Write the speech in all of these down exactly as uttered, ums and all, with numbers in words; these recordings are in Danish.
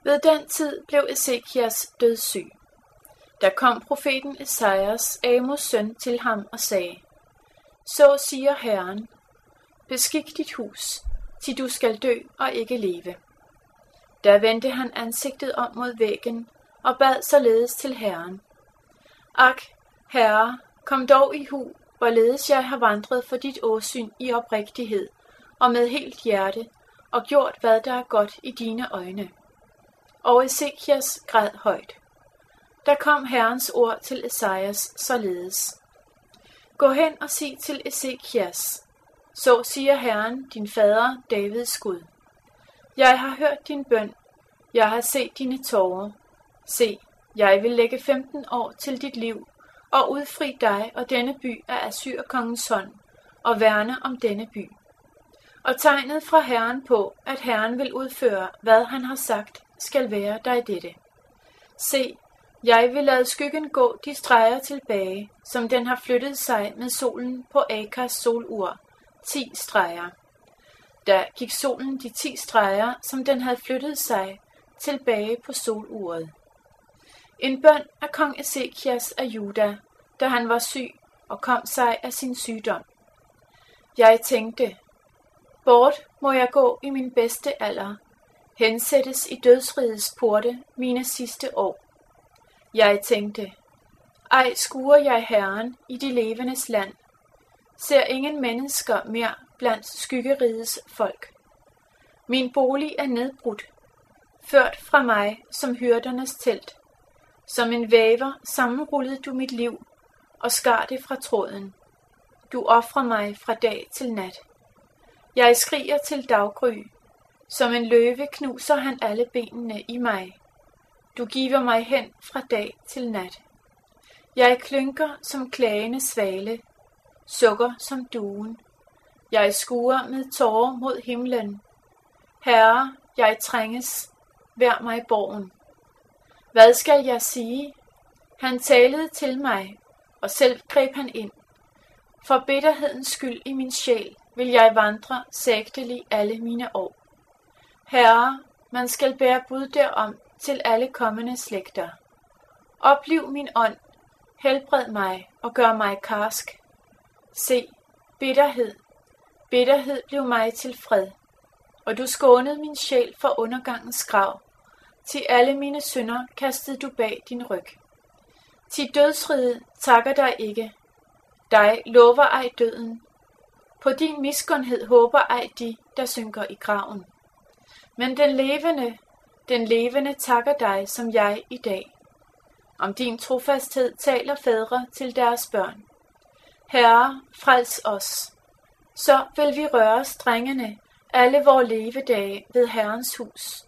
Ved den tid blev Esekias dødssyg. Der kom profeten Esajas, Amos søn, til ham og sagde: Så siger Herren, beskik dit hus, til du skal dø og ikke leve. Der vendte han ansigtet om mod væggen og bad således til Herren: Ak, Herre, kom dog i hu, hvorledes jeg har vandret for dit åsyn i oprigtighed og med helt hjerte, og gjort hvad der er godt i dine øjne. Og Esekias græd højt. Der kom Herrens ord til Esajas således: Gå hen og sig til Esekias, så siger Herren, din fader Davids Gud: Jeg har hørt din bøn, jeg har set dine tårer. Se, jeg vil lægge femten år til dit liv og udfri dig og denne by af Assyrkongens hånd og værne om denne by. Og tegnet fra Herren på, at Herren vil udføre, hvad han har sagt, skal være dig dette. Se, jeg vil lade skyggen gå de streger tilbage, som den har flyttet sig med solen på Akas solur, ti streger. Da gik solen de ti streger, som den havde flyttet sig, tilbage på soluret. En bøn af kong Esekias af Juda, da han var syg og kom sig af sin sygdom. Jeg tænkte: Bort må jeg gå i min bedste alder, hensættes i dødsrigets porte mine sidste år. Jeg tænkte: Ej skuer jeg Herren i de levendes land, ser ingen mennesker mere blandt skyggerigets folk. Min bolig er nedbrudt, ført fra mig som hyrdernes telt. Som en væver sammenrullede du mit liv og skar det fra tråden. Du ofrer mig fra dag til nat. Jeg skriger til daggry. Som en løve knuser han alle benene i mig. Du giver mig hen fra dag til nat. Jeg klynker som klagende svale, sukker som duen. Jeg skuer med tårer mod himlen. Herre, jeg trænges, vær mig borgen. Hvad skal jeg sige? Han talede til mig, og selv greb han ind. For bitterhedens skyld i min sjæl vil jeg vandre sægtelig alle mine år. Herre, man skal bære bud derom til alle kommende slægter. Opliv min ånd, helbred mig og gør mig karsk. Se, bitterhed, bitterhed blev mig til fred, og du skånede min sjæl for undergangens grav. Til alle mine synder kastede du bag din ryg. Til dødsriget takker dig ikke. Dig lover ej døden. På din miskundhed håber ej de, der synker i graven. Men den levende, den levende takker dig som jeg i dag. Om din trofasthed taler fædre til deres børn. Herre, frels os. Så vil vi røre strengene alle vore levedage ved Herrens hus.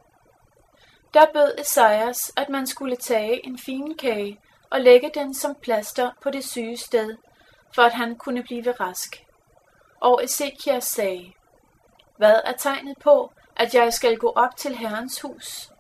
Der bød Esajas, at man skulle tage en finkage og lægge den som plaster på det syge sted, for at han kunne blive rask. Og Esekias sagde: Hvad er tegnet på, at jeg skal gå op til Herrens hus?